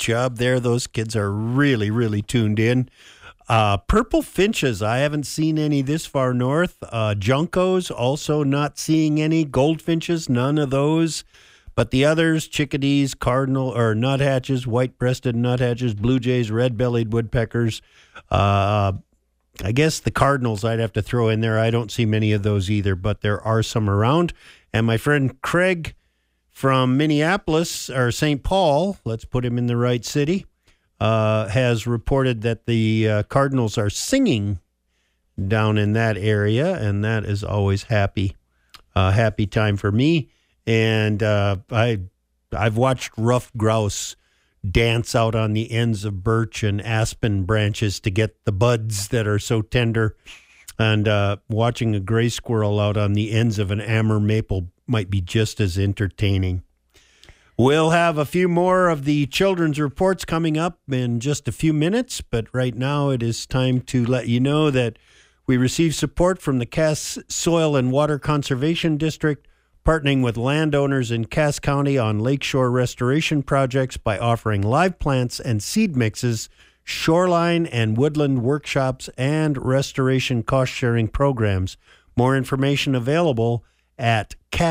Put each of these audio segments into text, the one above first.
job there. Those kids are really, really tuned in. Purple finches, I haven't seen any this far north. Juncos, also not seeing any. Goldfinches, none of those. But the others, chickadees, cardinal or nuthatches, white-breasted nuthatches, blue jays, red-bellied woodpeckers. I guess the cardinals I'd have to throw in there. I don't see many of those either, but there are some around. And my friend Craig from Minneapolis, or St. Paul, let's put him in the right city, has reported that the cardinals are singing down in that area, and that is always happy time for me. And I've watched ruffed grouse dance out on the ends of birch and aspen branches to get the buds that are so tender. And watching a gray squirrel out on the ends of an amber maple might be just as entertaining. We'll have a few more of the children's reports coming up in just a few minutes, but right now it is time to let you know that we receive support from the Cass Soil and Water Conservation District, partnering with landowners in Cass County on lakeshore restoration projects by offering live plants and seed mixes, shoreline and woodland workshops, and restoration cost-sharing programs. More information available at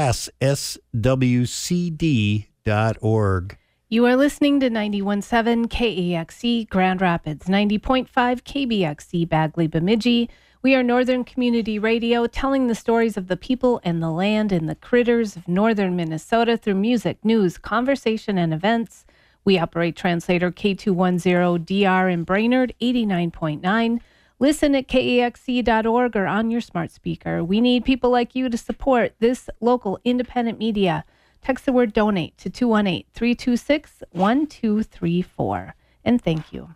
cassswcd.org. You are listening to 91.7 KAXE Grand Rapids, 90.5 KBXE Bagley Bemidji. We are Northern Community Radio, telling the stories of the people and the land and the critters of northern Minnesota through music, news, conversation, and events. We operate translator K210DR in Brainerd, 89.9. Listen at kaxe.org or on your smart speaker. We need people like you to support this local independent media. Text the word donate to 218-326-1234. And thank you.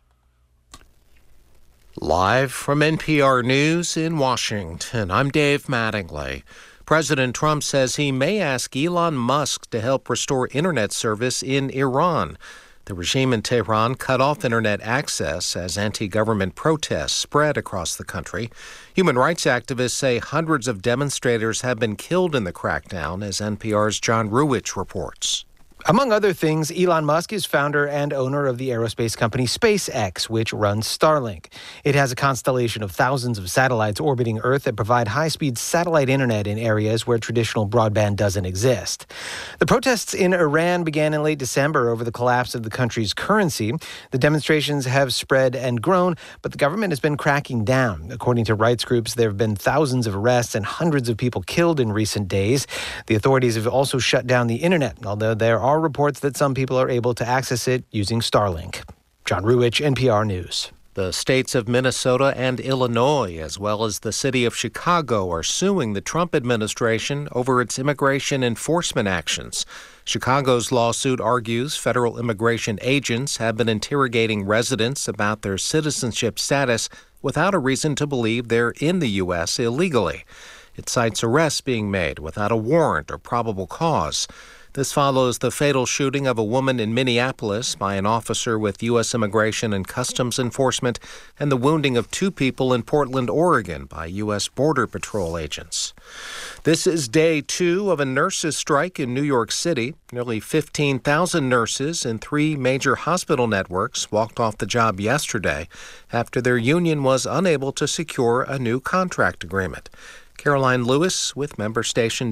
Live from NPR News in Washington, I'm Dave Mattingly. President Trump says he may ask Elon Musk to help restore internet service in Iran. The regime in Tehran cut off internet access as anti-government protests spread across the country. Human rights activists say hundreds of demonstrators have been killed in the crackdown, as NPR's John Ruwitch reports. Among other things, Elon Musk is founder and owner of the aerospace company SpaceX, which runs Starlink. It has a constellation of thousands of satellites orbiting Earth that provide high-speed satellite internet in areas where traditional broadband doesn't exist. The protests in Iran began in late December over the collapse of the country's currency. The demonstrations have spread and grown, but the government has been cracking down. According to rights groups, there have been thousands of arrests and hundreds of people killed in recent days. The authorities have also shut down the internet, although there are reports that some people are able to access it using Starlink. John Ruwitch, NPR News. The states of Minnesota and Illinois, as well as the city of Chicago, are suing the Trump administration over its immigration enforcement actions. Chicago's lawsuit argues federal immigration agents have been interrogating residents about their citizenship status without a reason to believe they're in the U.S. illegally. It cites arrests being made without a warrant or probable cause. This follows the fatal shooting of a woman in Minneapolis by an officer with U.S. Immigration and Customs Enforcement and the wounding of two people in Portland, Oregon by U.S. Border Patrol agents. This is day 2 of a nurses' strike in New York City. Nearly 15,000 nurses in 3 major hospital networks walked off the job yesterday after their union was unable to secure a new contract agreement. Caroline Lewis with member station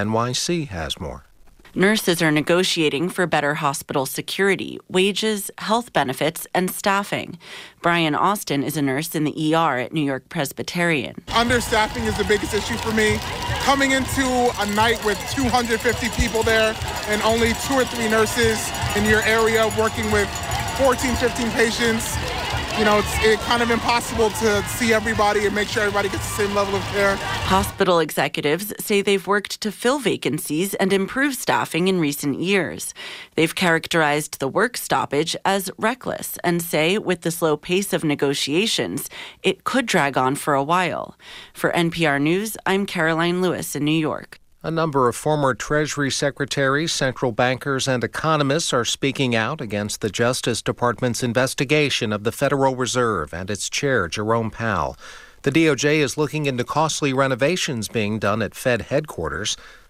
WNYC has more. Nurses are negotiating for better hospital security, wages, health benefits, and staffing. Brian Austin is a nurse in the ER at New York Presbyterian. Understaffing is the biggest issue for me. Coming into a night with 250 people there and only 2 or 3 nurses in your area working with 14, 15 patients, it's kind of impossible to see everybody and make sure everybody gets the same level of care. Hospital executives say they've worked to fill vacancies and improve staffing in recent years. They've characterized the work stoppage as reckless and say with the slow pace of negotiations, it could drag on for a while. For NPR News, I'm Caroline Lewis in New York. A number of former Treasury secretaries, central bankers, and economists are speaking out against the Justice Department's investigation of the Federal Reserve and its chair, Jerome Powell. The DOJ is looking into costly renovations being done at Fed headquarters.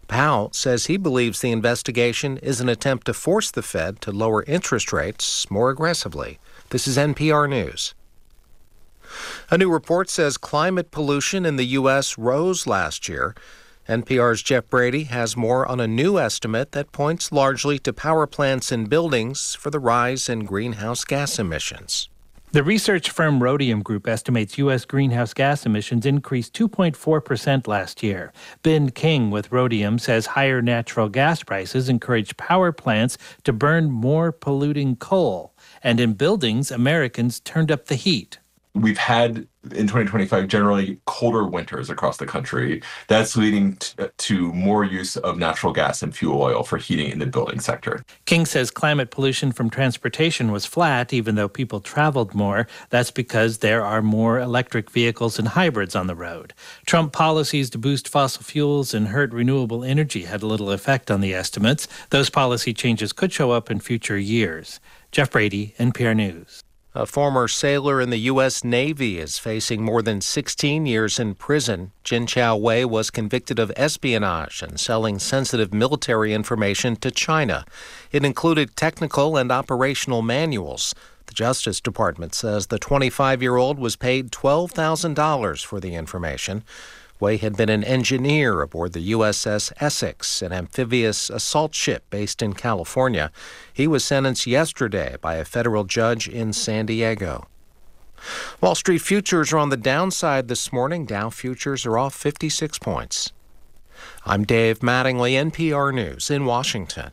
Powell says he believes the investigation is an attempt to force the Fed to lower interest rates more aggressively. This is NPR News. A new report says climate pollution in the U.S. rose last year. NPR's Jeff Brady has more on a new estimate that points largely to power plants and buildings for the rise in greenhouse gas emissions. The research firm Rhodium Group estimates U.S. greenhouse gas emissions increased 2.4% last year. Ben King with Rhodium says higher natural gas prices encourage power plants to burn more polluting coal. And in buildings, Americans turned up the heat. We've had, in 2025, generally colder winters across the country. That's leading to more use of natural gas and fuel oil for heating in the building sector. King says climate pollution from transportation was flat, even though people traveled more. That's because there are more electric vehicles and hybrids on the road. Trump policies to boost fossil fuels and hurt renewable energy had little effect on the estimates. Those policy changes could show up in future years. Jeff Brady, NPR News. A former sailor in the U.S. Navy is facing more than 16 years in prison. Jin Chao Wei was convicted of espionage and selling sensitive military information to China. It included technical and operational manuals. The Justice Department says the 25-year-old was paid $12,000 for the information. Wei had been an engineer aboard the USS Essex, an amphibious assault ship based in California. He was sentenced yesterday by a federal judge in San Diego. Wall Street futures are on the downside this morning. Dow futures are off 56 points. I'm Dave Mattingly, NPR News in Washington.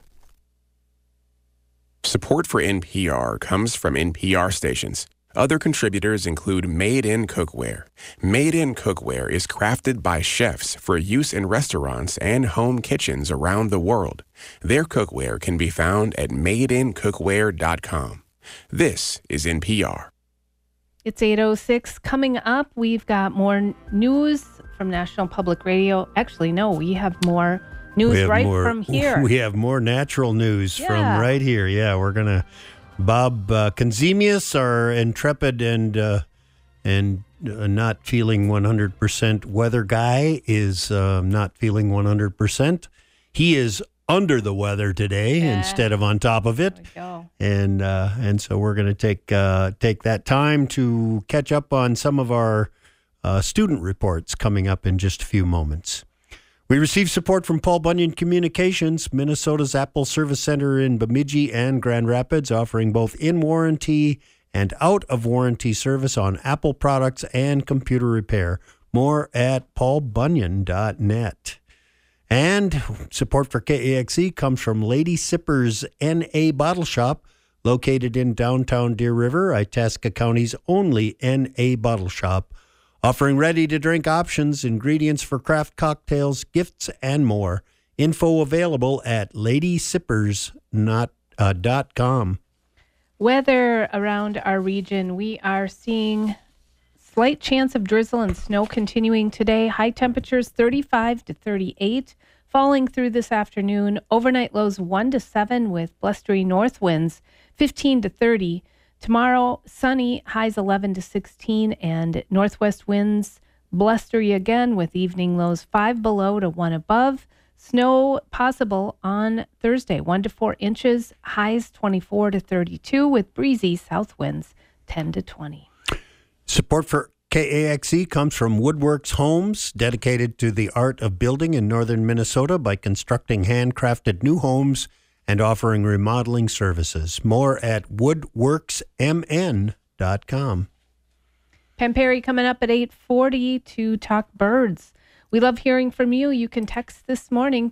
Support for NPR comes from NPR stations. Other contributors include Made in Cookware. Made in Cookware is crafted by chefs for use in restaurants and home kitchens around the world. Their cookware can be found at madeincookware.com. This is NPR. It's 8:06. Coming up, we've got more news from National Public Radio. Actually, no, we have more news from here. We have more natural news from right here. Yeah, we're going to... Bob Konzemius, our intrepid and not feeling 100% weather guy, is not feeling 100%. He is under the weather today instead of on top of it. And so we're going to take that time to catch up on some of our student reports coming up in just a few moments. We received support from Paul Bunyan Communications, Minnesota's Apple Service Center in Bemidji and Grand Rapids, offering both in-warranty and out-of-warranty service on Apple products and computer repair. More at paulbunyan.net. And support for KAXE comes from Lady Sippers N.A. Bottle Shop, located in downtown Deer River, Itasca County's only N.A. bottle shop, offering ready-to-drink options, ingredients for craft cocktails, gifts, and more. Info available at ladysippers.com. Weather around our region, we are seeing slight chance of drizzle and snow continuing today. High temperatures 35 to 38, falling through this afternoon. Overnight lows 1 to 7 with blustery north winds 15 to 30. Tomorrow, sunny, highs 11 to 16, and northwest winds blustery again with evening lows 5 below to 1 above. Snow possible on Thursday, 1 to 4 inches, highs 24 to 32 with breezy south winds 10 to 20. Support for KAXE comes from Woodworks Homes, dedicated to the art of building in northern Minnesota by constructing handcrafted new homes and offering remodeling services. More at woodworksmn.com. Penn Perry coming up at 8:40 to talk birds. We love hearing from you. You can text this morning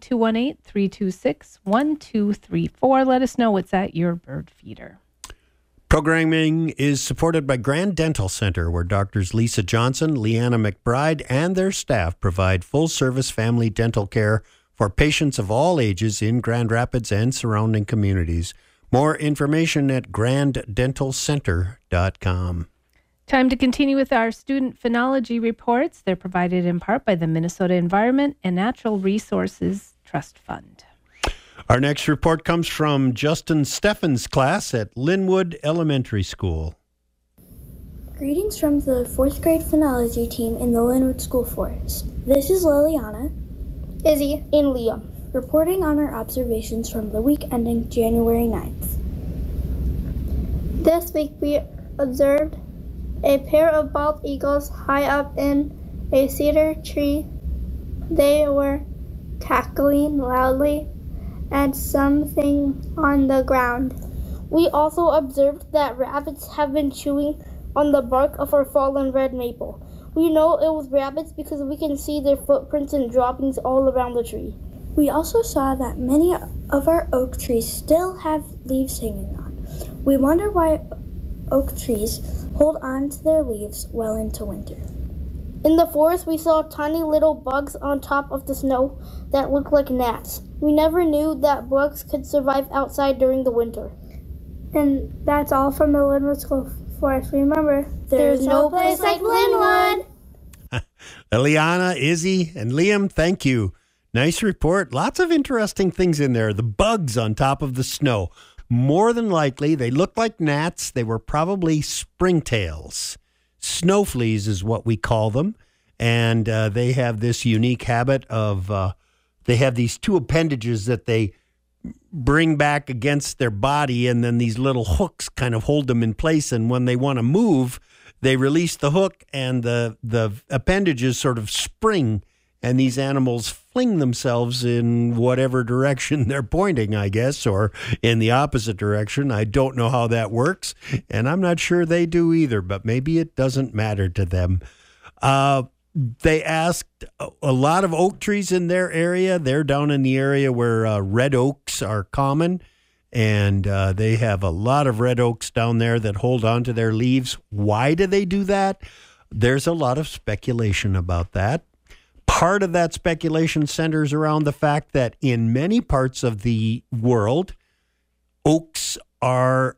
218-326-1234. Let us know what's at your bird feeder. Programming is supported by Grand Dental Center, where Doctors Lisa Johnson, Leanna McBride, and their staff provide full-service family dental care for patients of all ages in Grand Rapids and surrounding communities. More information at granddentalcenter.com. Time to continue with our student phenology reports. They're provided in part by the Minnesota Environment and Natural Resources Trust Fund. Our next report comes from Justin Steffen's class at Linwood Elementary School. Greetings from the 4th grade phenology team in the Linwood School Forest. This is Liliana, Izzy, and Liam. reporting on our observations from the week ending January 9th. This week we observed a pair of bald eagles high up in a cedar tree. They were cackling loudly at something on the ground. We also observed that rabbits have been chewing on the bark of our fallen red maple. We know it was rabbits because we can see their footprints and droppings all around the tree. We also saw that many of our oak trees still have leaves hanging on. We wonder why oak trees hold on to their leaves well into winter. In the forest, we saw tiny little bugs on top of the snow that looked like gnats. We never knew that bugs could survive outside during the winter. And that's all from the Linwood School Forest. Remember, there's no place like Linwood. Eliana, Izzy, and Liam, thank you. Nice report. Lots of interesting things in there. The bugs on top of the snow. More than likely, they look like gnats. They were probably springtails. Snow fleas is what we call them. And they have this unique habit of, they have these two appendages that they bring back against their body, and then these little hooks kind of hold them in place. And when they want to move, they release the hook, and the appendages sort of spring, and these animals fling themselves in whatever direction they're pointing, I guess, or in the opposite direction. I don't know how that works, and I'm not sure they do either, but maybe it doesn't matter to them. They asked a lot of oak trees in their area. They're down in the area where red oaks are common, and they have a lot of red oaks down there that hold on to their leaves. Why do they do that? There's a lot of speculation about that. Part of that speculation centers around the fact that in many parts of the world, oaks are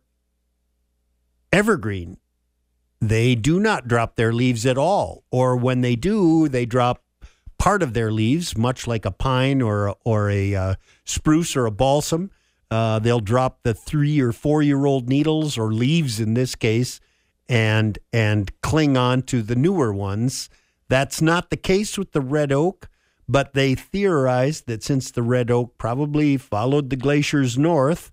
evergreen. They do not drop their leaves at all, or when they do, they drop part of their leaves, much like a pine or a spruce or a balsam. They'll drop the 3 or 4 year old needles or leaves in this case, and cling on to the newer ones. That's not the case with the red oak, but they theorized that since the red oak probably followed the glaciers north,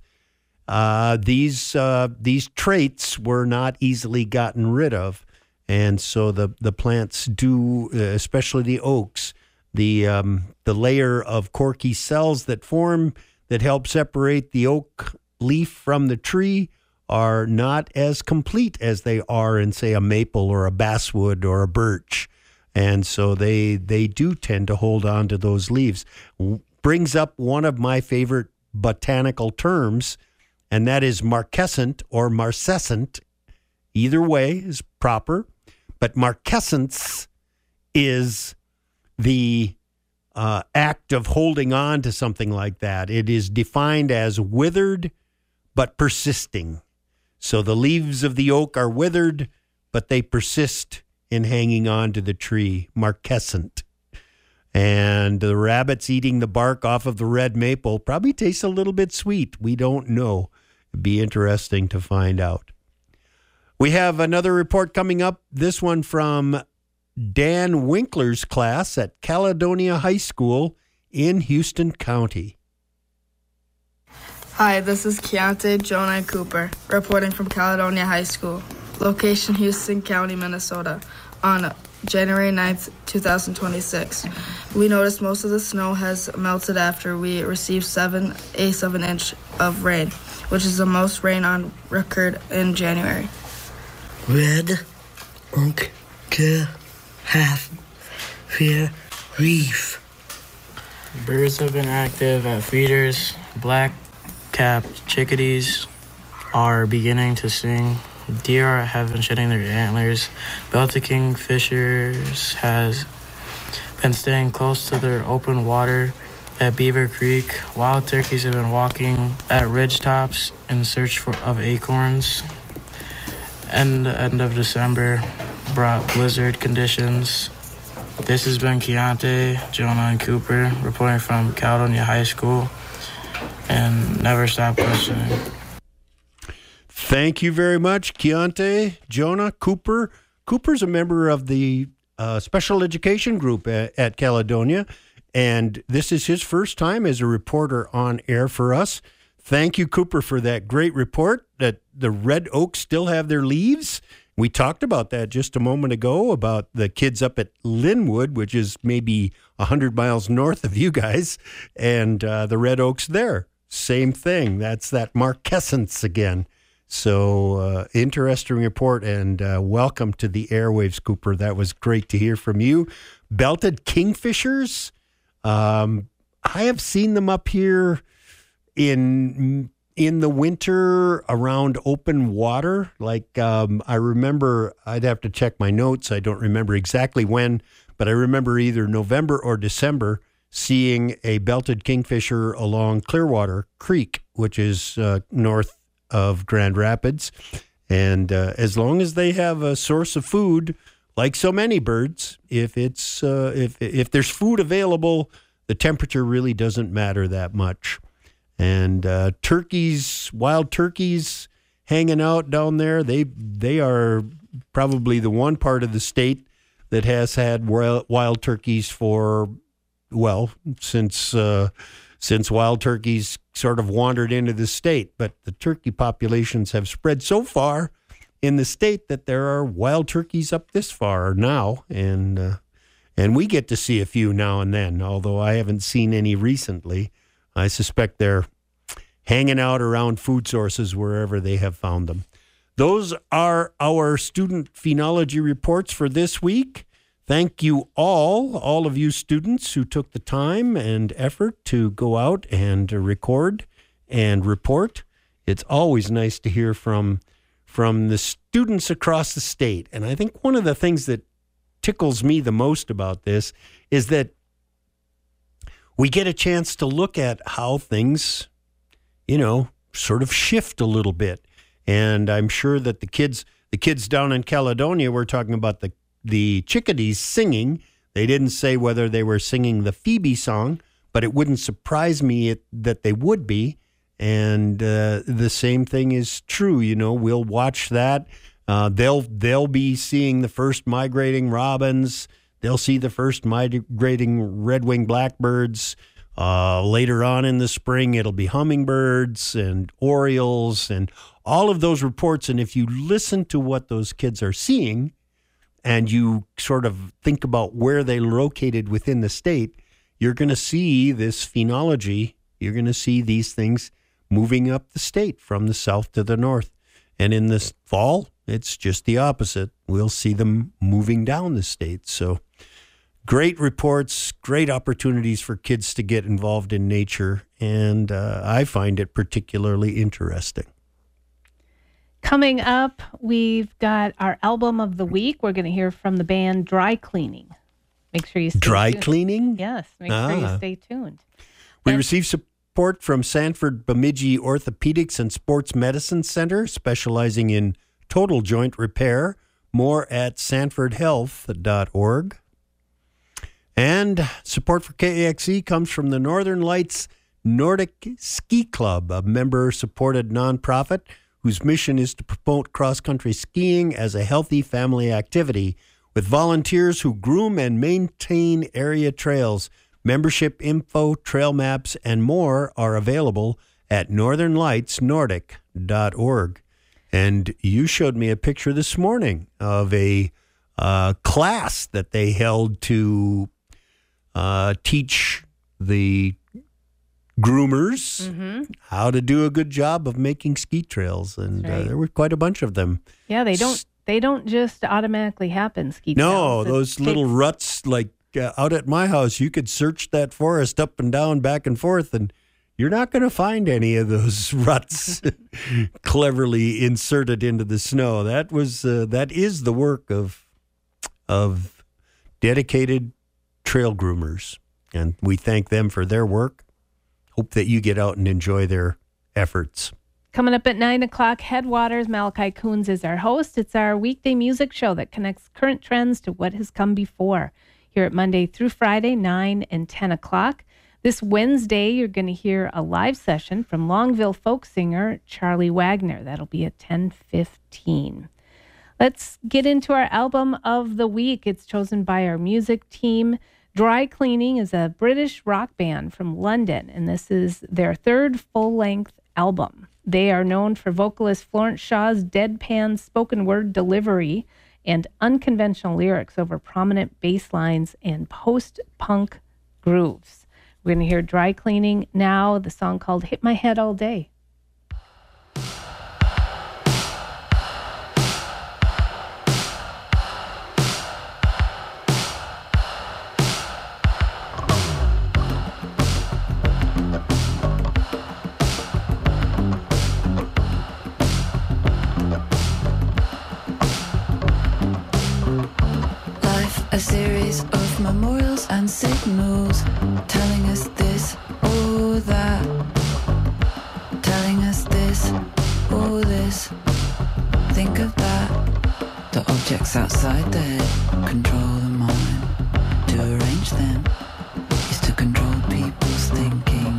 these traits were not easily gotten rid of. And so the plants do, especially the oaks, the layer of corky cells that form that help separate the oak leaf from the tree are not as complete as they are in, say, a maple or a basswood or a birch. And so they do tend to hold on to those leaves. Brings up one of my favorite botanical terms, and that is marquescent or marcescent. Either way is proper, but marquescence is the act of holding on to something like that. It is defined as withered but persisting. So the leaves of the oak are withered, but they persist in hanging on to the tree, marquescent. And the rabbits eating the bark off of the red maple probably tastes a little bit sweet. We don't know. It'd be interesting to find out. We have another report coming up, this one from Dan Winkler's class at Caledonia High School in Houston County. Hi, this is Keontae Jonah Cooper, reporting from Caledonia High School. Location, Houston County, Minnesota, on January 9th, 2026. We noticed most of the snow has melted after we received 1/8 of an inch of rain, which is the most rain on record in January. Red oak half fear reef. Birds have been active at feeders. Black-capped chickadees are beginning to sing. Deer have been shedding their antlers. Belted kingfishers has been staying close to their open water at Beaver Creek. Wild turkeys have been walking at ridge tops in search of acorns. And the end of December brought blizzard conditions. This has been Keontae, Jonah, and Cooper reporting from Caledonia High School. And never stop questioning. Thank you very much, Keontae, Jonah, Cooper. Cooper's a member of the special education group at Caledonia, And this is his first time as a reporter on air for us. Thank you, Cooper, for that great report that the red oaks still have their leaves. We talked about that just a moment ago about the kids up at Linwood, which is maybe 100 miles north of you guys, and the red oaks there. Same thing. That's that marquescence again. So interesting report, and welcome to the airwaves, Cooper. That was great to hear from you. Belted kingfishers. I have seen them up here in the winter around open water. Like I remember, I'd have to check my notes. I don't remember exactly when, but I remember either November or December seeing a belted kingfisher along Clearwater Creek, which is north of Grand Rapids. And as long as they have a source of food, like so many birds, if it's if there's food available, the temperature really doesn't matter that much. And turkeys, wild turkeys hanging out down there, they are probably the one part of the state that has had wild turkeys for, well, since wild turkeys sort of wandered into the state. But the turkey populations have spread so far in the state that there are wild turkeys up this far now, and we get to see a few now and then, although I haven't seen any recently. I suspect they're hanging out around food sources wherever they have found them. Those are our student phenology reports for this week. Thank you all of you students who took the time and effort to go out and record and report. It's always nice to hear from the students across the state. And I think one of the things that tickles me the most about this is that we get a chance to look at how things, sort of shift a little bit. And I'm sure that the kids down in Caledonia were talking about the chickadees singing. They didn't say whether they were singing the Phoebe song, but it wouldn't surprise me that they would be. And the same thing is true. We'll watch that. They'll be seeing the first migrating robins. They'll see the first migrating red-winged blackbirds. Later on in the spring, it'll be hummingbirds and orioles and all of those reports. And if you listen to what those kids are seeing and you sort of think about where they're located within the state, you're going to see this phenology. You're going to see these things moving up the state from the south to the north. And in this fall, it's just the opposite. We'll see them moving down the state. So great reports, great opportunities for kids to get involved in nature. And I find it particularly interesting. Coming up, we've got our album of the week. We're going to hear from the band Dry Cleaning. Make sure you stay Dry tuned. Cleaning? Yes, make sure you stay tuned. We received support from Sanford Bemidji Orthopedics and Sports Medicine Center, specializing in total joint repair. More at sanfordhealth.org. And support for KAXE comes from the Northern Lights Nordic Ski Club, a member-supported nonprofit whose mission is to promote cross-country skiing as a healthy family activity with volunteers who groom and maintain area trails. Membership info, trail maps, and more are available at northernlightsnordic.org. And you showed me a picture this morning of a class that they held to teach the groomers how to do a good job of making ski trails. And there were quite a bunch of them. Yeah, they don't just automatically happen, ski trails. No, those little ruts like out at my house, you could search that forest up and down, back and forth, and you're not going to find any of those ruts cleverly inserted into the snow. That is the work of dedicated trail groomers, and we thank them for their work. Hope that you get out and enjoy their efforts. Coming up at 9 o'clock, Headwaters. Malachi Coons is our host. It's our weekday music show that connects current trends to what has come before. Here at Monday through Friday, 9 and 10 o'clock. This Wednesday, you're going to hear a live session from Longville folk singer Charlie Wagner. That'll be at 10:15. Let's get into our album of the week. It's chosen by our music team. Dry Cleaning is a British rock band from London, and this is their third full-length album. They are known for vocalist Florence Shaw's deadpan spoken word delivery and unconventional lyrics over prominent bass lines and post-punk grooves. We're going to hear Dry Cleaning now, the song called Hit My Head All Day. A series of memorials and signals telling us this or that, telling us this or this. Think of that. The objects outside the head control the mind. To arrange them is to control people's thinking.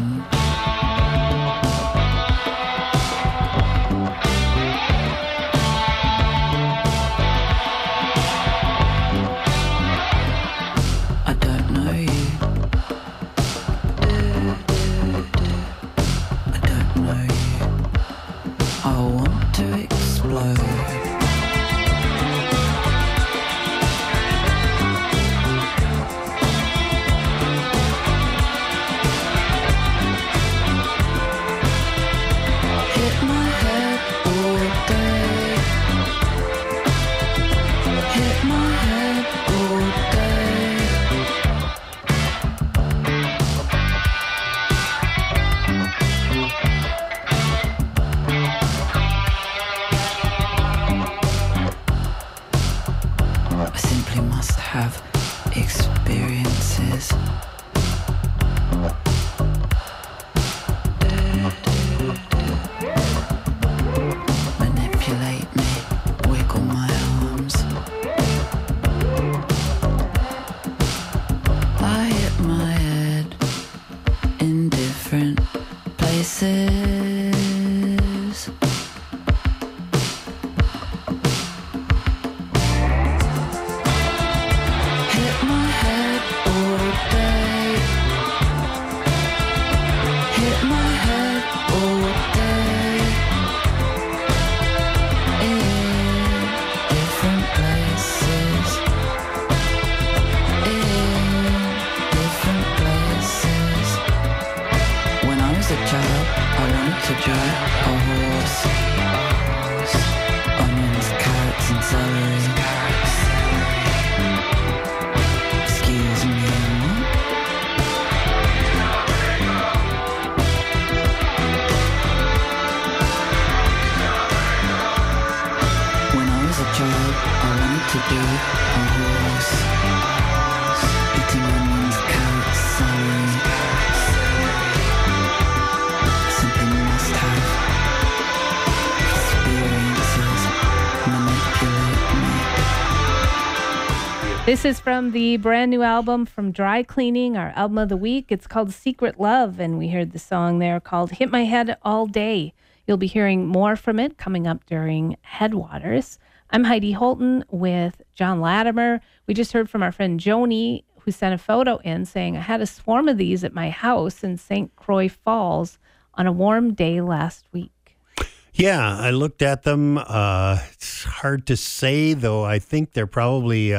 This is from the brand new album from Dry Cleaning, our album of the week. It's called Secret Love, and we heard the song there called Hit My Head All Day. You'll be hearing more from it coming up during Headwaters. I'm Heidi Holton with John Latimer. We just heard from our friend Joni, who sent a photo in saying, I had a swarm of these at my house in St. Croix Falls on a warm day last week. Yeah, I looked at them. It's hard to say, though. I think they're probably...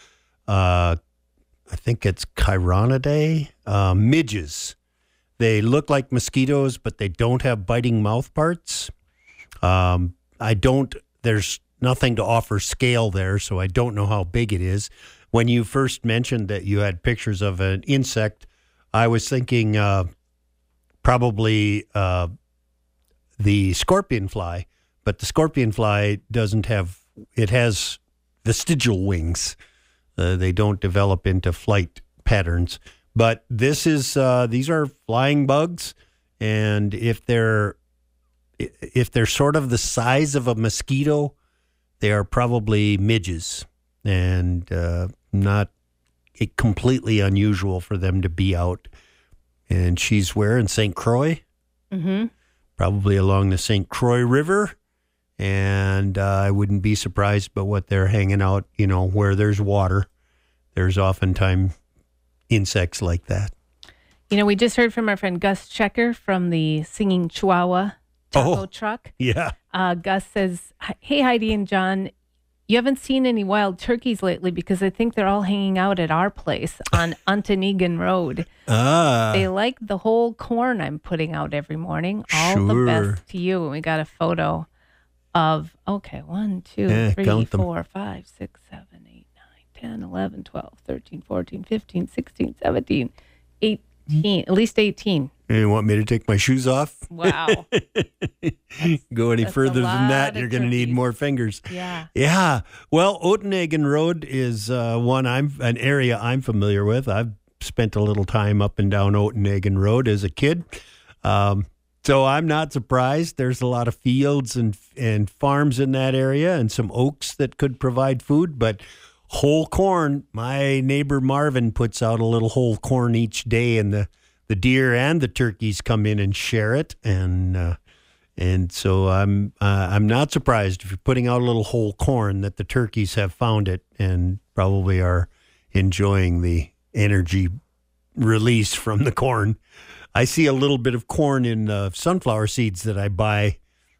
I think it's Chironidae, midges. They look like mosquitoes, but they don't have biting mouth parts. There's nothing to offer scale there, so I don't know how big it is. When you first mentioned that you had pictures of an insect, I was thinking probably the scorpion fly, but the scorpion fly it has vestigial wings. They don't develop into flight patterns. But these are flying bugs, and if they're sort of the size of a mosquito, they are probably midges, and not completely unusual for them to be out. And she's where in St. Croix, probably along the St. Croix River. And I wouldn't be surprised by what they're hanging out, where there's water. There's oftentimes insects like that. You know, we just heard from our friend Gus Checker from the Singing Chihuahua taco truck. Yeah. Gus says, "Hey, Heidi and John, you haven't seen any wild turkeys lately because I think they're all hanging out at our place on Untonegan Road. They like the whole corn I'm putting out every morning. All the best to you." And we got a photo of, 1, 2, 3, 4, 5, 6, 7, 8, 9, 10, 11, 12, 13, 14, 15, 16, 17, 18, at least 18. You want me to take my shoes off? Wow. Go any further than that, you're going to need more fingers. Yeah. Yeah. Well, Otenagon Road is an area I'm familiar with. I've spent a little time up and down Otenagon Road as a kid. So I'm not surprised. There's a lot of fields and farms in that area and some oaks that could provide food, but whole corn, my neighbor Marvin puts out a little whole corn each day, and the deer and the turkeys come in and share it, and so I'm not surprised if you're putting out a little whole corn that the turkeys have found it and probably are enjoying the energy release from the corn. I see a little bit of corn in sunflower seeds that I buy,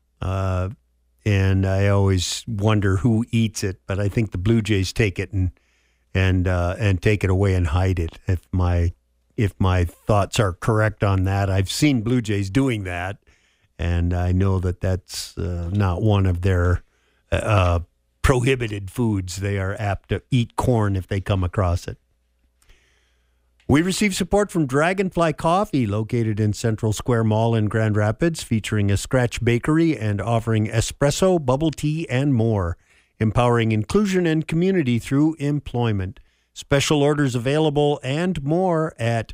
and I always wonder who eats it. But I think the blue jays take it and take it away and hide it. If my thoughts are correct on that, I've seen blue jays doing that, and I know that that's not one of their prohibited foods. They are apt to eat corn if they come across it. We receive support from Dragonfly Coffee, located in Central Square Mall in Grand Rapids, featuring a scratch bakery and offering espresso, bubble tea, and more, empowering inclusion and community through employment. Special orders available and more at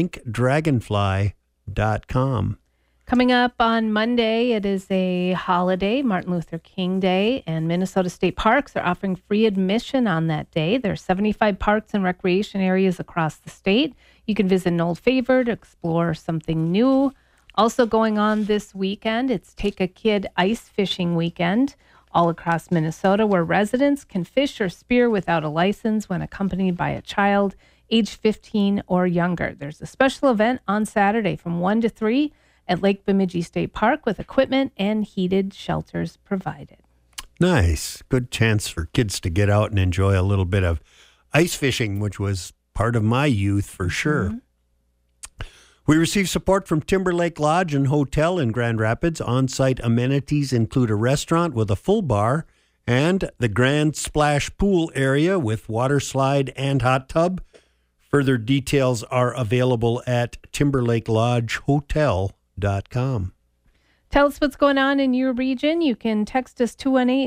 drinkdragonfly.com. Coming up on Monday, it is a holiday, Martin Luther King Day, and Minnesota State Parks are offering free admission on that day. There are 75 parks and recreation areas across the state. You can visit an old favorite, explore something new. Also going on this weekend, it's Take a Kid Ice Fishing Weekend all across Minnesota, where residents can fish or spear without a license when accompanied by a child age 15 or younger. There's a special event on Saturday from 1 to 3 at Lake Bemidji State Park with equipment and heated shelters provided. Nice. Good chance for kids to get out and enjoy a little bit of ice fishing, which was part of my youth for sure. Mm-hmm. We receive support from Timberlake Lodge and Hotel in Grand Rapids. On-site amenities include a restaurant with a full bar and the Grand Splash Pool area with water slide and hot tub. Further details are available at timberlakelodgehotel.com. Tell us what's going on in your region. You can text us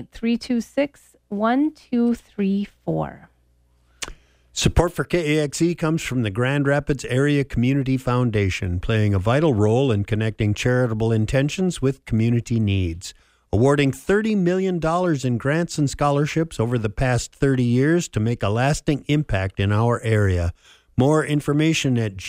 218-326-1234. Support for KAXE comes from the Grand Rapids Area Community Foundation, playing a vital role in connecting charitable intentions with community needs, awarding $30 million in grants and scholarships over the past 30 years to make a lasting impact in our area. More information at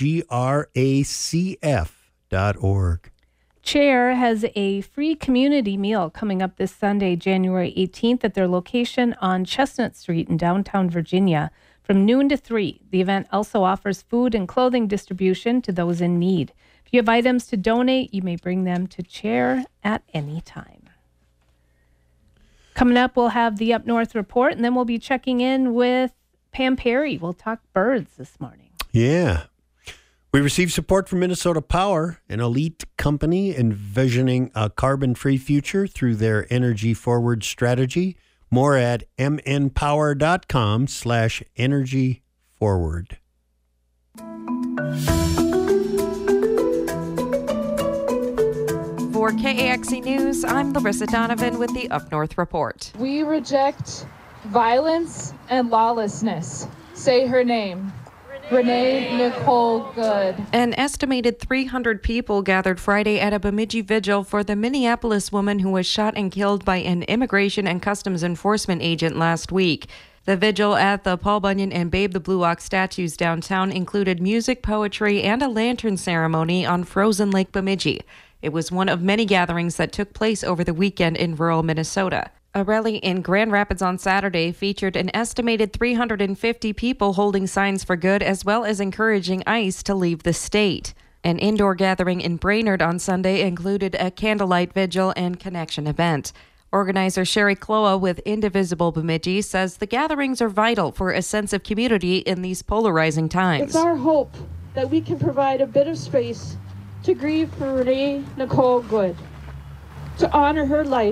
gracf.org. Chair has a free community meal coming up this Sunday, January 18th, at their location on Chestnut Street in downtown Virginia from noon to 3. The event also offers food and clothing distribution to those in need. If you have items to donate, you may bring them to Chair at any time. Coming up, we'll have the Up North report, and then we'll be checking in with Pam Perry. We'll talk birds this morning. Yeah. We receive support from Minnesota Power, an elite company envisioning a carbon-free future through their Energy Forward strategy. More at mnpower.com/energyforward. For KAXE News, I'm Larissa Donovan with the Up North Report. We reject violence and lawlessness. Say her name. Renee Nicole Good. An estimated 300 people gathered Friday at a Bemidji vigil for the Minneapolis woman who was shot and killed by an Immigration and Customs Enforcement agent last week. The vigil at the Paul Bunyan and Babe the Blue Ox statues downtown included music, poetry, and a lantern ceremony on frozen Lake Bemidji. It was one of many gatherings that took place over the weekend in rural Minnesota. A rally in Grand Rapids on Saturday featured an estimated 350 people holding signs for good, as well as encouraging ICE to leave the state. An indoor gathering in Brainerd on Sunday included a candlelight vigil and connection event. Organizer Sherry Kloa with Indivisible Bemidji says the gatherings are vital for a sense of community in these polarizing times. It's our hope that we can provide a bit of space to grieve for Renee Nicole Good, to honor her life,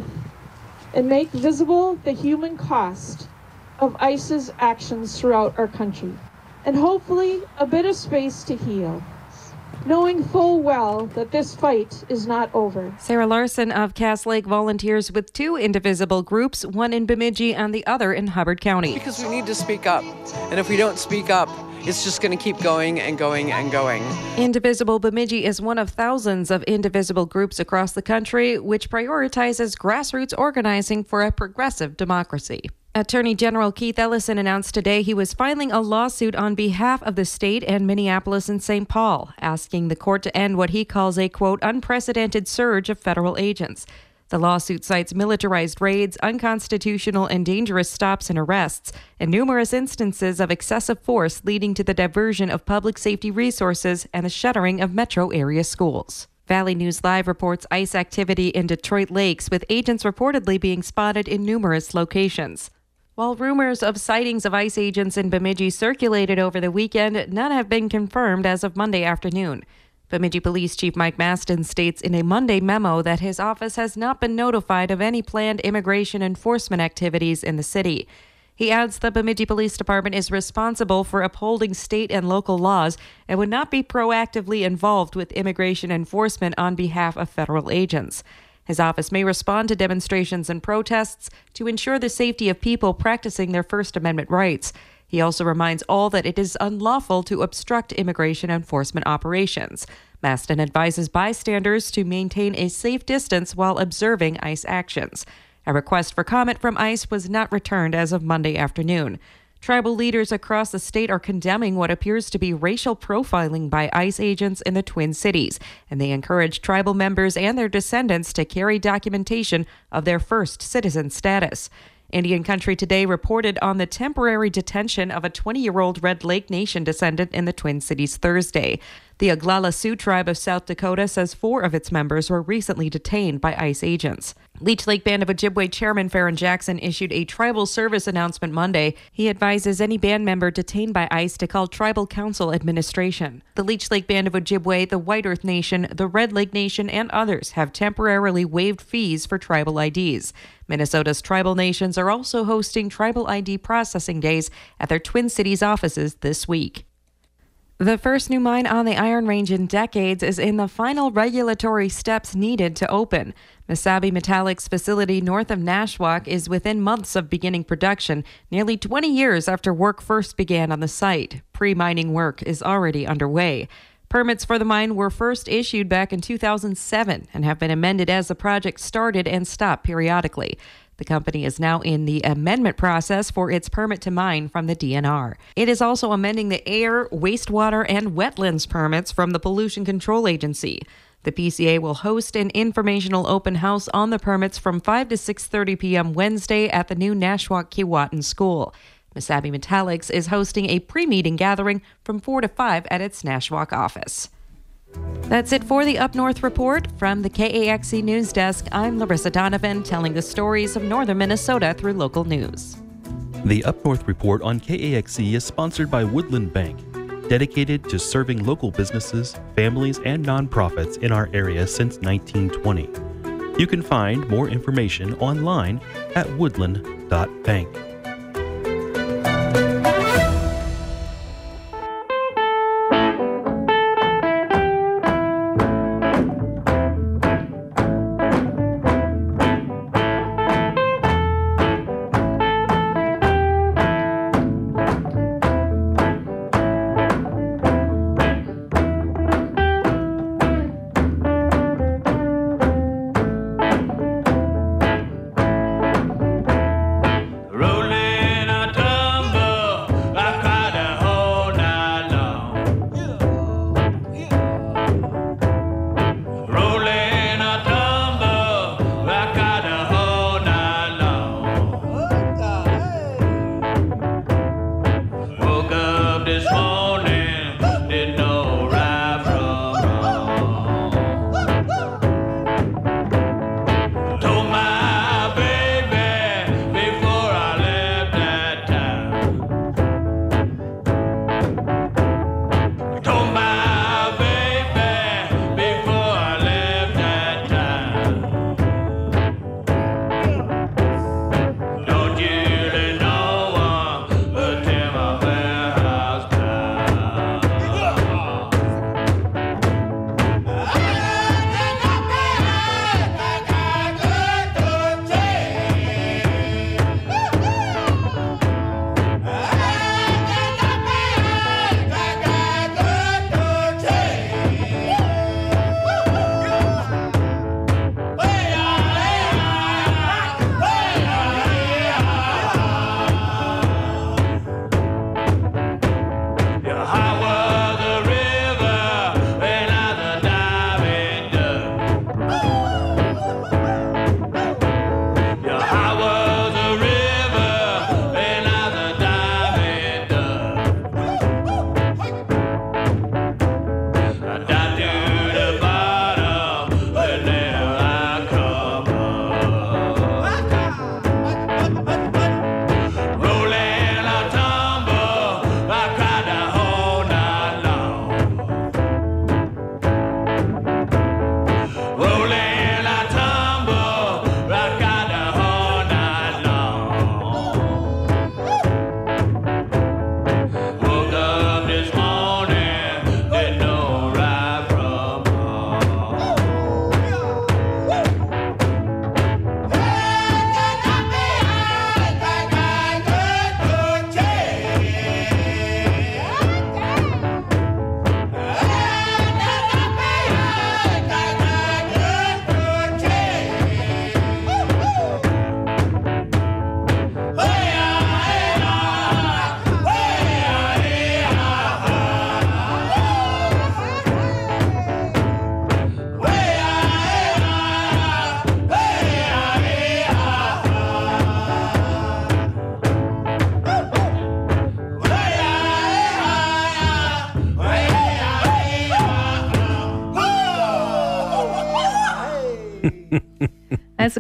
and make visible the human cost of ICE's actions throughout our country, and hopefully a bit of space to heal, knowing full well that this fight is not over. Sarah Larson of Cass Lake volunteers with two Indivisible groups, one in Bemidji and the other in Hubbard County. Because we need to speak up, and if we don't speak up, it's just going to keep going and going and going. Indivisible Bemidji is one of thousands of indivisible groups across the country, which prioritizes grassroots organizing for a progressive democracy. Attorney General Keith Ellison announced today he was filing a lawsuit on behalf of the state and Minneapolis and St. Paul, asking the court to end what he calls a, quote, unprecedented surge of federal agents. The lawsuit cites militarized raids, unconstitutional and dangerous stops and arrests, and numerous instances of excessive force leading to the diversion of public safety resources and the shuttering of metro area schools. Valley News Live reports ICE activity in Detroit Lakes, with agents reportedly being spotted in numerous locations. While rumors of sightings of ICE agents in Bemidji circulated over the weekend, none have been confirmed as of Monday afternoon. Bemidji Police Chief Mike Maston states in a Monday memo that his office has not been notified of any planned immigration enforcement activities in the city. He adds the Bemidji Police Department is responsible for upholding state and local laws and would not be proactively involved with immigration enforcement on behalf of federal agents. His office may respond to demonstrations and protests to ensure the safety of people practicing their First Amendment rights. He also reminds all that it is unlawful to obstruct immigration enforcement operations. Maston advises bystanders to maintain a safe distance while observing ICE actions. A request for comment from ICE was not returned as of Monday afternoon. Tribal leaders across the state are condemning what appears to be racial profiling by ICE agents in the Twin Cities, and they encourage tribal members and their descendants to carry documentation of their first citizen status. Indian Country Today reported on the temporary detention of a 20-year-old Red Lake Nation descendant in the Twin Cities Thursday. The Oglala Sioux Tribe of South Dakota says 4 of its members were recently detained by ICE agents. Leech Lake Band of Ojibwe Chairman Farron Jackson issued a tribal service announcement Monday. He advises any band member detained by ICE to call Tribal Council Administration. The Leech Lake Band of Ojibwe, the White Earth Nation, the Red Lake Nation, and others have temporarily waived fees for tribal IDs. Minnesota's tribal nations are also hosting tribal ID processing days at their Twin Cities offices this week. The first new mine on the Iron Range in decades is in the final regulatory steps needed to open. Mesabi Metallics facility north of Nashwauk is within months of beginning production, nearly 20 years after work first began on the site. Pre-mining work is already underway. Permits for the mine were first issued back in 2007 and have been amended as the project started and stopped periodically. The company is now in the amendment process for its permit to mine from the DNR. It is also amending the air, wastewater, and wetlands permits from the Pollution Control Agency. The PCA will host an informational open house on the permits from 5 to 6:30 p.m. Wednesday at the new Nashwauk-Keewatin School. Mesabi Metallics is hosting a pre-meeting gathering from 4 to 5 at its Nashwauk office. That's it for the Up North Report. From the KAXE News Desk, I'm Larissa Donovan, telling the stories of northern Minnesota through local news. The Up North Report on KAXE is sponsored by Woodland Bank, dedicated to serving local businesses, families, and nonprofits in our area since 1920. You can find more information online at woodland.bank. Rolling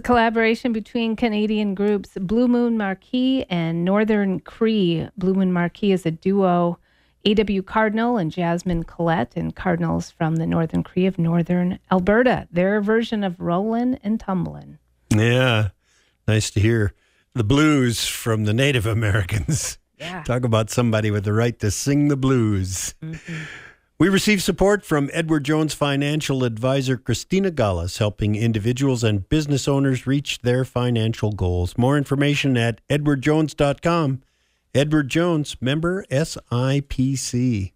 collaboration between Canadian groups Blue Moon Marquee and Northern Cree. Blue Moon Marquee is a duo, A.W. Cardinal and Jasmine Collette, and Cardinal's from the Northern Cree of Northern Alberta. Their version of Rollin' and Tumblin'. Yeah, nice to hear the blues from the Native Americans. Yeah. Talk about somebody with the right to sing the blues. Mm-hmm. We receive support from Edward Jones financial advisor Christina Gallas, helping individuals and business owners reach their financial goals. More information at edwardjones.com. Edward Jones, member SIPC.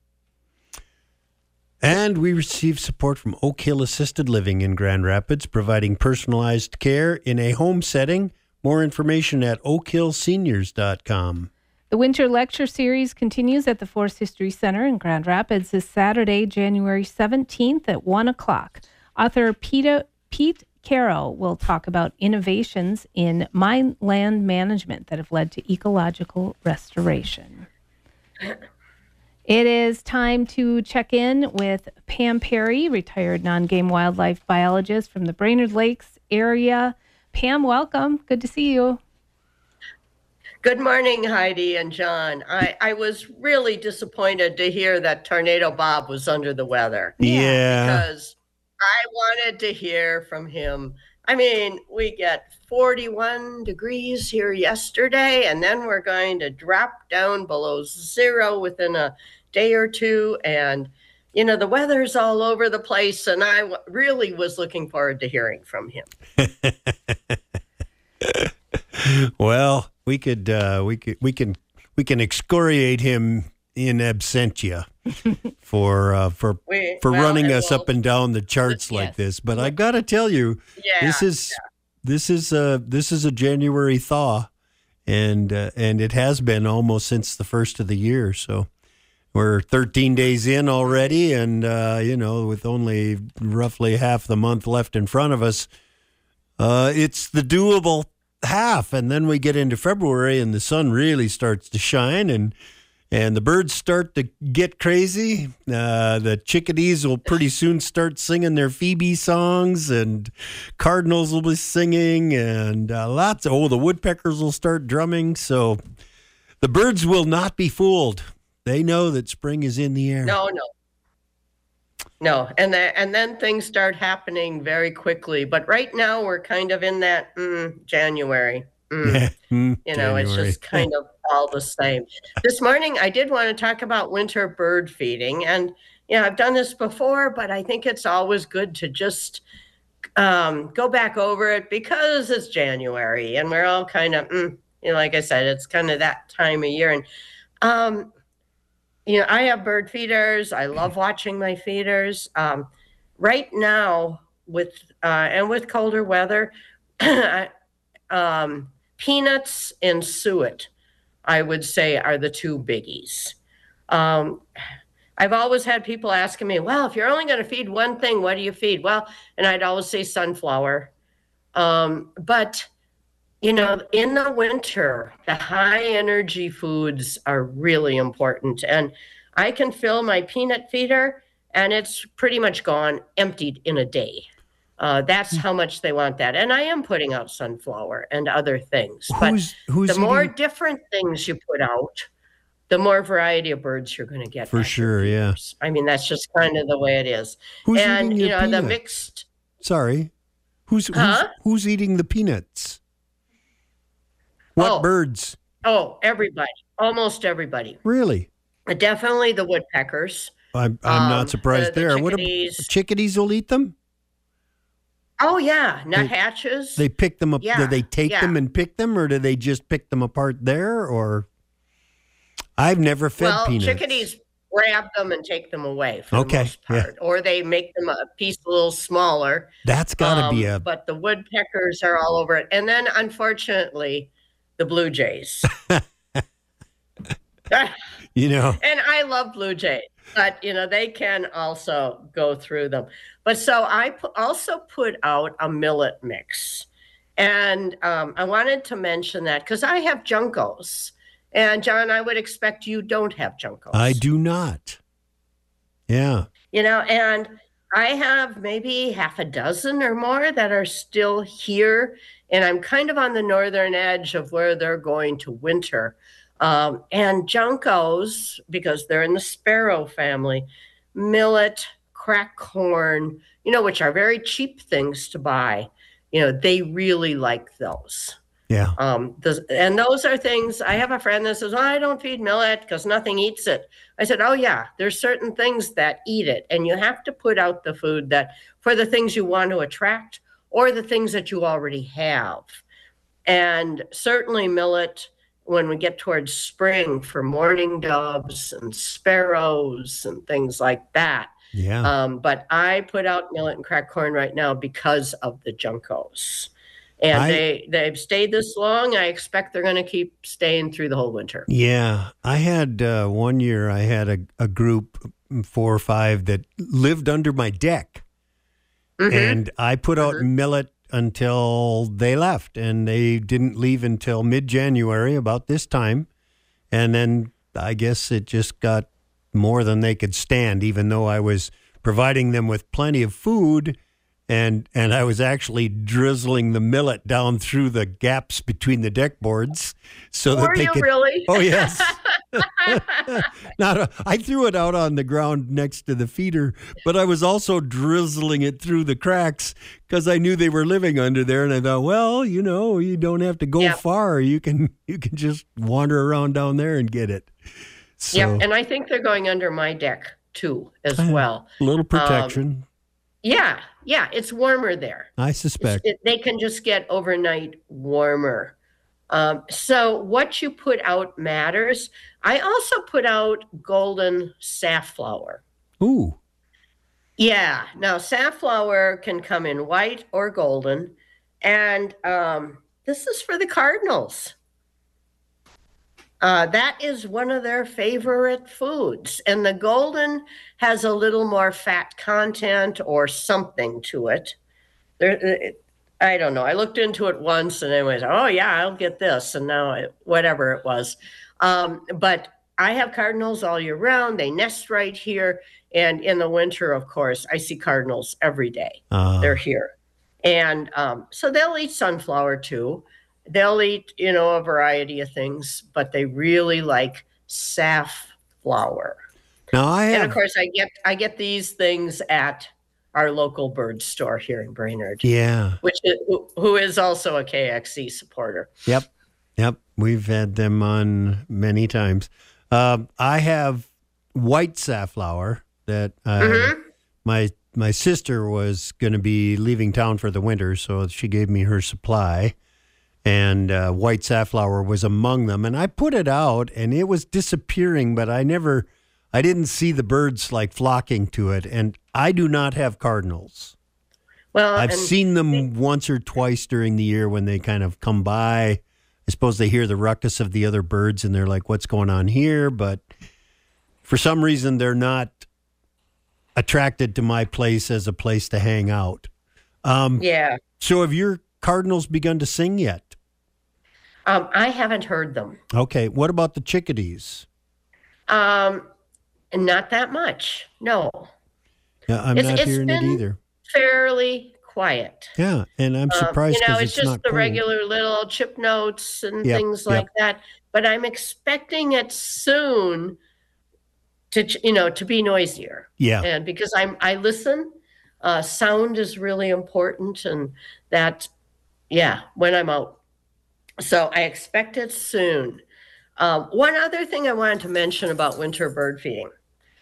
And we receive support from Oak Hill Assisted Living in Grand Rapids, providing personalized care in a home setting. More information at oakhillseniors.com. The Winter Lecture Series continues at the Forest History Center in Grand Rapids this Saturday, January 17th at 1 o'clock. Author Pete Caro will talk about innovations in mine land management that have led to ecological restoration. It is time to check in with Pam Perry, retired non-game wildlife biologist from the Brainerd Lakes area. Pam, welcome. Good to see you. Good morning, Heidi and John. I was really disappointed to hear that Tornado Bob was under the weather. Yeah. Because I wanted to hear from him. I mean, we get 41 degrees here yesterday, and then we're going to drop down below zero within a day or two. And, you know, the weather's all over the place, and I really was looking forward to hearing from him. Well, we can excoriate him in absentia for running us up and down the charts like this. But I got to tell you, this is a January thaw, and it has been almost since the first of the year. So we're 13 days in already, and with only roughly half the month left in front of us, it's the doable half. And then we get into February, and the sun really starts to shine, and the birds start to get crazy. The chickadees will pretty soon start singing their Phoebe songs, and cardinals will be singing, and the woodpeckers will start drumming. So the birds will not be fooled. They know that spring is in the air. No, and then things start happening very quickly. But right now we're kind of in that January. January. It's just kind of all the same. This morning I did want to talk about winter bird feeding, and I've done this before, but I think it's always good to just go back over it because it's January, and we're all kind of like I said, it's kind of that time of year, and I have bird feeders. I love watching my feeders. Right now, with colder weather, peanuts and suet, I would say, are the two biggies. I've always had people asking me, well, if you're only going to feed one thing, what do you feed? Well, and I'd always say sunflower. But in the winter, the high energy foods are really important. And I can fill my peanut feeder and it's pretty much gone, emptied in a day. That's how much they want that. And I am putting out sunflower and other things. But the more different things you put out, the more variety of birds you're going to get. For sure, yeah. I mean, that's just kind of the way it is. Who's and, eating your the peanuts? mixed... Sorry. Who's eating the peanuts? What birds? Oh, everybody. Almost everybody. Really? Definitely the woodpeckers. I'm not surprised the there. Chickadees. What chickadees will eat them? Oh, yeah. Nuthatches. They pick them up. Yeah, Do they take them and pick them, or do they just pick them apart there? Or I've never fed peanuts. Chickadees grab them and take them away for the most part. Yeah. Or they make them a piece a little smaller. That's got to be But the woodpeckers are all over it. And then, unfortunately, the blue jays. And I love blue jays, but they can also go through them. But so I also put out a millet mix, and I wanted to mention that because I have juncos, and John, I would expect you don't have juncos. I do not. Yeah. And I have maybe half a dozen or more that are still here, and I'm kind of on the northern edge of where they're going to winter. And juncos, because they're in the sparrow family, millet, cracked corn, which are very cheap things to buy. They really like those. Yeah. And those are things, I have a friend that says, I don't feed millet because nothing eats it. I said, oh yeah, there's certain things that eat it. And you have to put out the food that for the things you want to attract or the things that you already have. And certainly millet, when we get towards spring, for mourning doves and sparrows and things like that. Yeah. But I put out millet and cracked corn right now because of the juncos. And they've stayed this long. I expect they're going to keep staying through the whole winter. Yeah. I had 1 year, I had a group, 4 or 5, that lived under my deck. Mm-hmm. And I put out millet until they left. And they didn't leave until mid-January, about this time. And then I guess it just got more than they could stand, even though I was providing them with plenty of food. And I was actually drizzling the millet down through the gaps between the deck boards so that they could. Really? Oh yes. I threw it out on the ground next to the feeder, but I was also drizzling it through the cracks because I knew they were living under there. And I thought, well, you don't have to go far. You can just wander around down there and get it. So, yeah, and I think they're going under my deck too, as well. A little protection. Yeah, it's warmer there. I suspect. They can just get overnight warmer. So what you put out matters. I also put out golden safflower. Ooh. Yeah. Now, safflower can come in white or golden. And this is for the cardinals. That is one of their favorite foods. And the golden has a little more fat content or something to it. I don't know. I looked into it once and I was, oh, yeah, I'll get this. And now whatever it was. But I have cardinals all year round. They nest right here. And in the winter, of course, I see cardinals every day. They're here. And so they'll eat sunflower too. They'll eat, a variety of things, but they really like safflower. Now and of course, I get these things at our local bird store here in Brainerd. Yeah, who is also a KXC supporter. Yep, we've had them on many times. I have white safflower that my sister was going to be leaving town for the winter, so she gave me her supply. And white safflower was among them. And I put it out, and it was disappearing, but I didn't see the birds like flocking to it. And I do not have cardinals. Well, I've seen them once or twice during the year when they kind of come by. I suppose they hear the ruckus of the other birds, and they're like, what's going on here? But for some reason, they're not attracted to my place as a place to hang out. Yeah. So have your cardinals begun to sing yet? I haven't heard them. Okay. What about the chickadees? Not that much. No. Yeah, I'm not hearing it either. Fairly quiet. Yeah, and I'm surprised because it's just not the cold. regular little chip notes and things like that. But I'm expecting it soon to be noisier. Yeah. And because I listen, sound is really important, and that, when I'm out. So I expect it soon. One other thing I wanted to mention about winter bird feeding,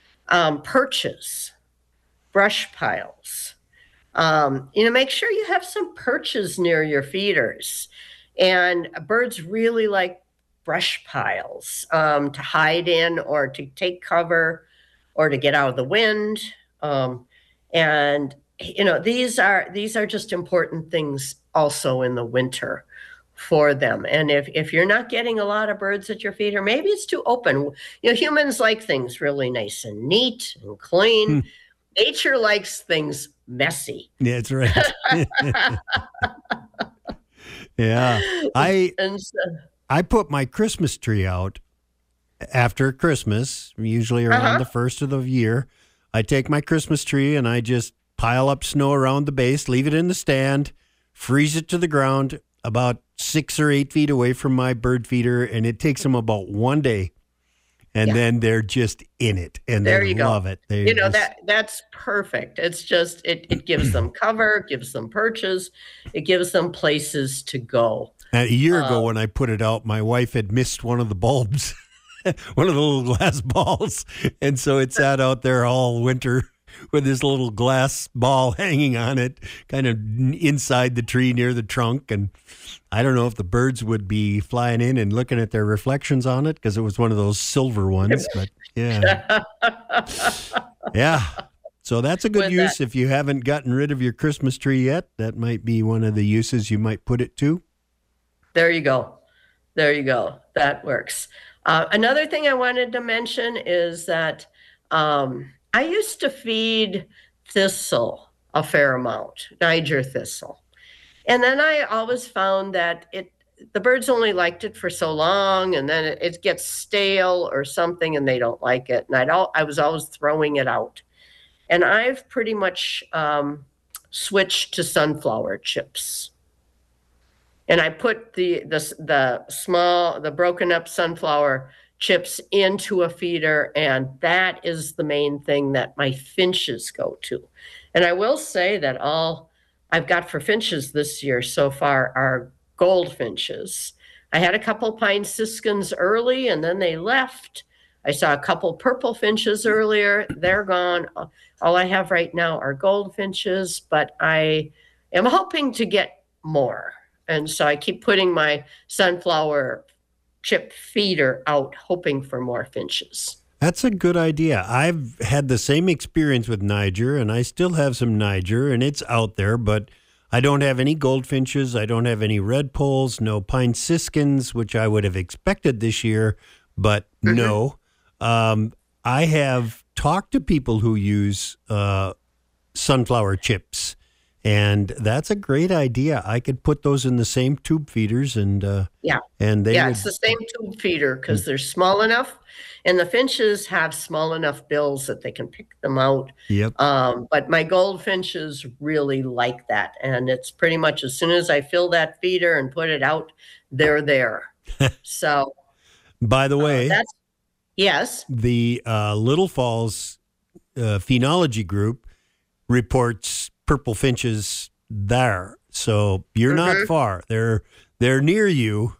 perches, brush piles. Make sure you have some perches near your feeders. And birds really like brush piles to hide in or to take cover or to get out of the wind. And these are just important things also in the winter for them. And if you're not getting a lot of birds at your feeder, maybe it's too open. Humans like things really nice and neat and clean. Nature likes things messy. Yeah, that's right. Yeah. I put my Christmas tree out after Christmas, usually around the first of the year. I take my Christmas tree and I just pile up snow around the base, leave it in the stand, freeze it to the ground about 6 or 8 feet away from my bird feeder, and it takes them about 1 day. And then they're just in it, and they love it. That's perfect. It's just, it gives them cover, gives them perches, it gives them places to go. A year ago when I put it out, my wife had missed one of the bulbs, one of the little glass balls. And so it sat out there all winter with this little glass ball hanging on it, kind of inside the tree near the trunk. And I don't know if the birds would be flying in and looking at their reflections on it because it was one of those silver ones. But yeah. Yeah. So that's a good use. If you haven't gotten rid of your Christmas tree yet, that might be one of the uses you might put it to. There you go. There you go. That works. Another thing I wanted to mention is that I used to feed thistle a fair amount, Niger thistle. And then I always found that the birds only liked it for so long, and then it gets stale or something, and they don't like it. And I was always throwing it out. And I've pretty much switched to sunflower chips. And I put the broken up sunflower chips into a feeder, and that is the main thing that my finches go to. And I will say that all I've got for finches this year so far are goldfinches. I had a couple pine siskins early, and then they left. I saw a couple purple finches earlier. They're gone. All I have right now are goldfinches, but I am hoping to get more. And so I keep putting my sunflower chip feeder out, hoping for more finches. That's a good idea. I've had the same experience with Niger, and I still have some Niger, and it's out there, but I don't have any goldfinches. I don't have any redpolls, no pine siskins, which I would have expected this year, but no. I have talked to people who use sunflower chips, and that's a great idea. I could put those in the same tube feeders, and it's the same tube feeder because they're small enough, and the finches have small enough bills that they can pick them out. Yep. But my goldfinches really like that, and it's pretty much as soon as I fill that feeder and put it out, they're there. So, by the way, yes, the Little Falls Phenology Group reports purple finches there. So you're not far. They're near you.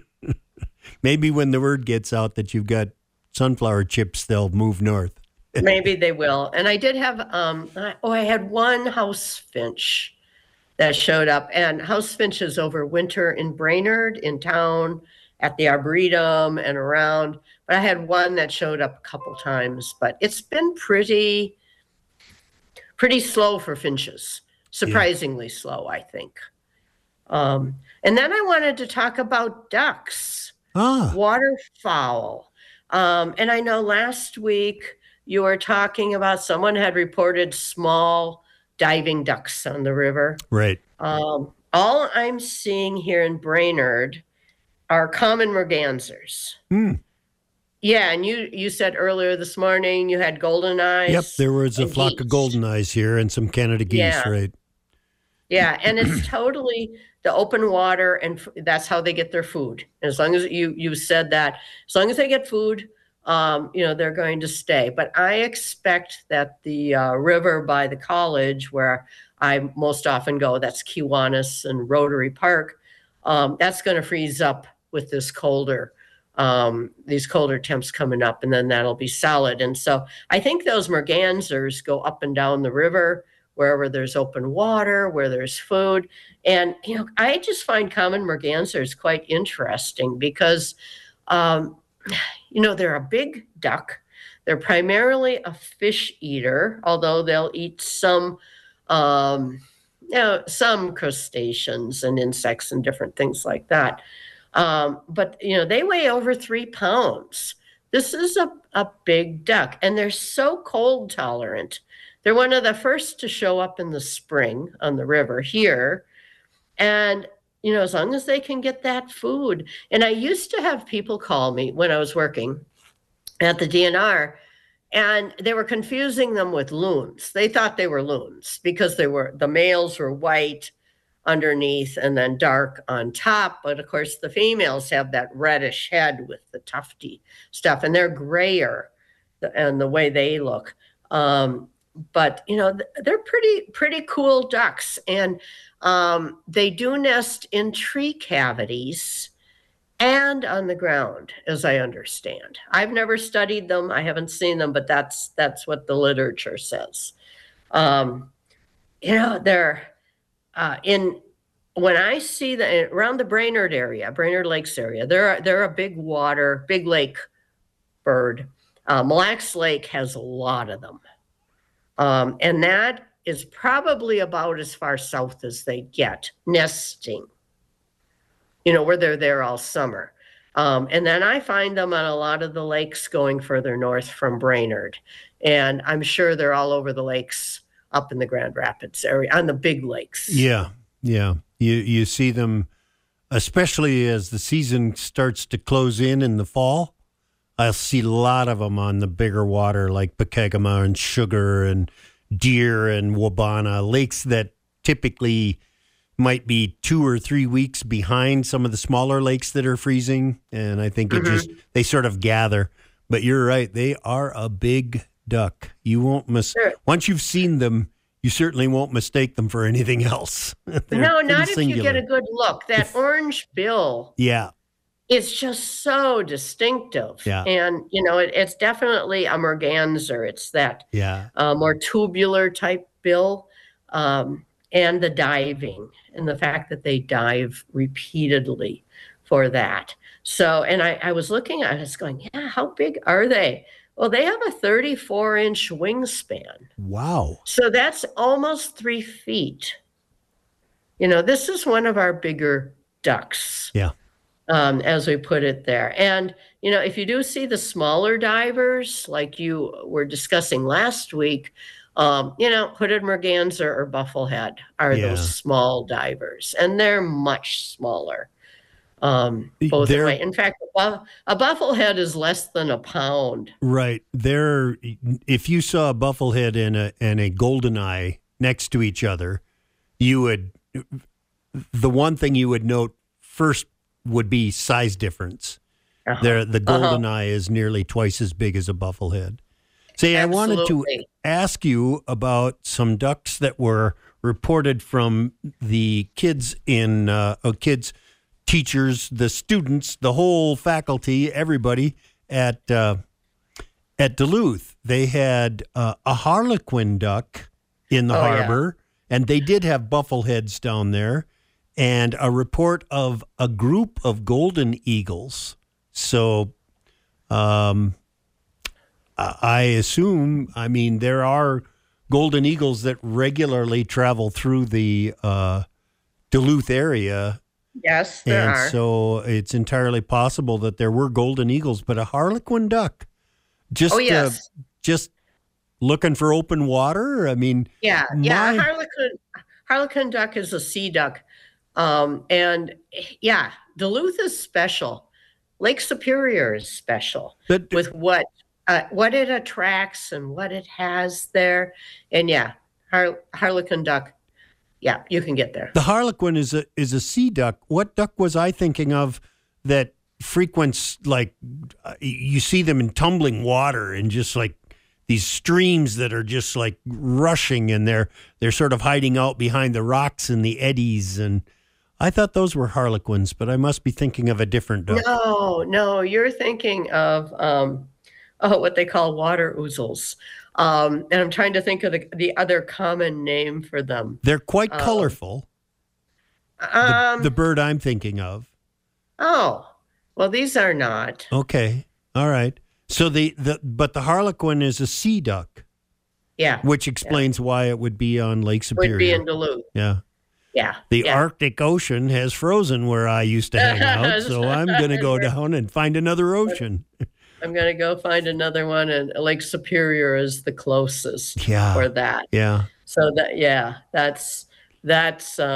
Maybe when the word gets out that you've got sunflower chips, they'll move north. Maybe they will. And I did have, I had one house finch that showed up, and house finches overwinter in Brainerd, in town, at the Arboretum and around. But I had one that showed up a couple times, but it's been pretty slow for finches, surprisingly slow, I think. And then I wanted to talk about ducks, waterfowl. And I know last week you were talking about someone had reported small diving ducks on the river. Right. All I'm seeing here in Brainerd are common mergansers. Yeah, and you said earlier this morning you had golden eyes. Yep, there was a flock of golden eyes here and some Canada geese, right? Yeah, and it's totally the open water, and that's how they get their food. As long as you said that, as long as they get food, they're going to stay. But I expect that the river by the college, where I most often go, that's Kiwanis and Rotary Park, that's going to freeze up with this these colder temps coming up, and then that'll be solid. And so I think those mergansers go up and down the river wherever there's open water, where there's food. And, I just find common mergansers quite interesting because, they're a big duck. They're primarily a fish eater, although they'll eat some crustaceans and insects and different things like that. But they weigh over 3 pounds. This is a big duck, and they're so cold tolerant. They're one of the first to show up in the spring on the river here. And, as long as they can get that food. And I used to have people call me when I was working at the DNR And they were confusing them with loons. They thought they were loons because the males were white underneath and then dark on top. But of course, the females have that reddish head with the tufty stuff, and they're grayer and the way they look. But they're pretty cool ducks, and they do nest in tree cavities and on the ground, as I understand. I've never studied them. I haven't seen them, but that's what the literature says. They're when I see around the Brainerd Lakes area, they're a big lake bird. Mille Lacs Lake has a lot of them. And that is probably about as far south as they get nesting, where they're there all summer. And then I find them on a lot of the lakes going further north from Brainerd. And I'm sure they're all over the lakes up in the Grand Rapids area, on the big lakes. Yeah. You see them, especially as the season starts to close in the fall. I'll see a lot of them on the bigger water like Pokegama and Sugar and Deer and Wabana, lakes that typically might be 2 or 3 weeks behind some of the smaller lakes that are freezing. And I think they sort of gather. But you're right, they are a big duck. You won't once you've seen them, you certainly won't mistake them for anything else. No, not if you get a good look. That orange bill. Yeah. It's just so distinctive. Yeah. And, it's definitely a merganser. It's that more tubular type bill. And the diving and the fact that they dive repeatedly for that. So, and I was looking at it, I was going, how big are they? Well, they have a 34-inch wingspan. Wow. So that's almost 3 feet. This is one of our bigger ducks. Yeah. As we put it there. And, if you do see the smaller divers, like you were discussing last week, hooded merganser or bufflehead are those small divers. And they're much smaller. Both way. In fact, a bufflehead is less than a pound. Right. If you saw a bufflehead and a goldeneye next to each other, the one thing you would note first would be size difference. The goldeneye is nearly twice as big as a bufflehead. Say, I wanted to ask you about some ducks that were reported from the kids teachers, the students, the whole faculty, everybody at Duluth. They had a harlequin duck in the harbor, and they did have buffleheads down there, and a report of a group of golden eagles. So I assume, there are golden eagles that regularly travel through the Duluth area. Yes, there are. And so it's entirely possible that there were golden eagles, but a harlequin duck, just looking for open water. Harlequin duck is a sea duck. Duluth is special. Lake Superior is special with what it attracts and what it has there. And harlequin duck. Yeah, you can get there. The harlequin is a sea duck. What duck was I thinking of that frequents, you see them in tumbling water and just like these streams that are just like rushing, and they're sort of hiding out behind the rocks and the eddies, and I thought those were harlequins, but I must be thinking of a different duck. No, you're thinking of what they call water ouzels. And I'm trying to think of the other common name for them. They're quite colorful. The bird I'm thinking of. Oh, well, these are not. Okay, all right. So but the harlequin is a sea duck. Yeah. Which explains why it would be on Lake Superior. Would be in Duluth. Yeah. Yeah. The Arctic Ocean has frozen where I used to hang out, so I'm going to go down and find another ocean. I'm going to go find another one, and Lake Superior is the closest for that. Yeah. So that's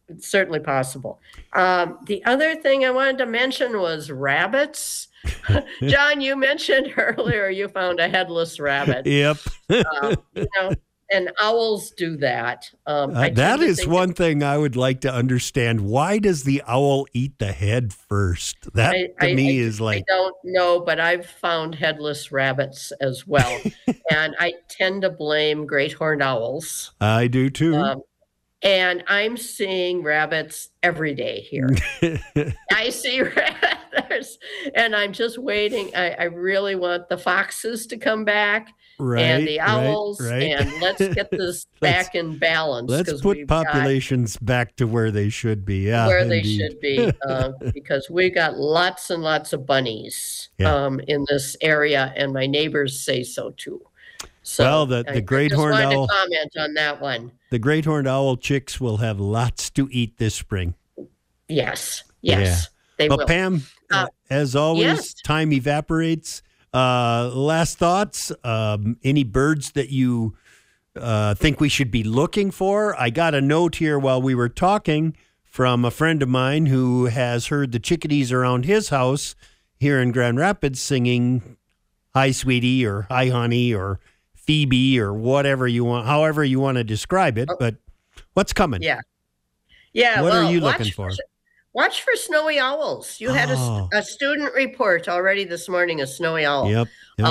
it's certainly possible. The other thing I wanted to mention was rabbits. John, you mentioned earlier you found a headless rabbit. Yep. And owls do that. That is one thing I would like to understand. Why does the owl eat the head first? That to me is like... I don't know, but I've found headless rabbits as well. And I tend to blame great horned owls. I do too. And I'm seeing rabbits every day here. I see rabbits, and I'm just waiting. I really want the foxes to come back. And the owls, and let's get this back in balance. Let's put populations back to where they should be. Yeah, where they should be, because we got lots and lots of bunnies in this area, and my neighbors say so too. So well, the great horned owl. To comment on that one. The great horned owl chicks will have lots to eat this spring. Yes, they will. Pam, as always, time evaporates. Last thoughts, any birds that you think we should be looking for? I got a note here while we were talking from a friend of mine who has heard the chickadees around his house here in Grand Rapids singing "Hi, Sweetie" or "Hi, Honey" or Phoebe or whatever you want, however you want to describe it. But what's coming? Yeah. What are you looking for? Watch for snowy owls. You had a student report already this morning, a snowy owl. Yep.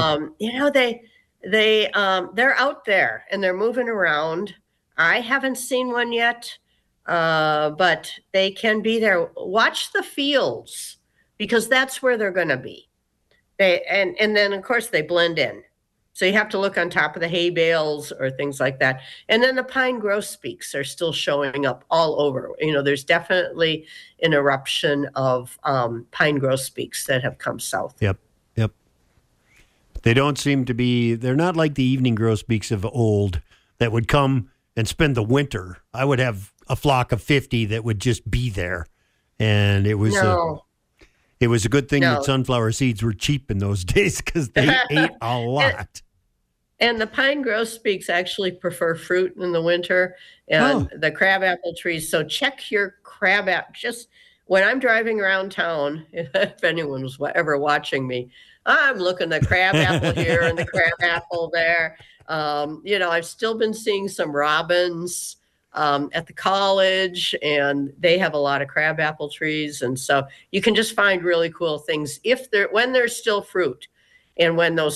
They're out there and they're moving around. I haven't seen one yet, but they can be there. Watch the fields because that's where they're going to be. And then of course they blend in. So you have to look on top of the hay bales or things like that. And then the pine grosbeaks are still showing up all over. There's definitely an eruption of pine grosbeaks that have come south. Yep. They don't seem to be, they're not like the evening grosbeaks of old that would come and spend the winter. I would have a flock of 50 that would just be there. And it was a good thing that sunflower seeds were cheap in those days because they ate a lot. And the pine grosbeaks actually prefer fruit in the winter and the crabapple trees. So check your crabapple. Just when I'm driving around town, if anyone was ever watching me, I'm looking at the crabapple here and the crabapple there. I've still been seeing some robins at the college, and they have a lot of crabapple trees. And so you can just find really cool things when there's still fruit. And when those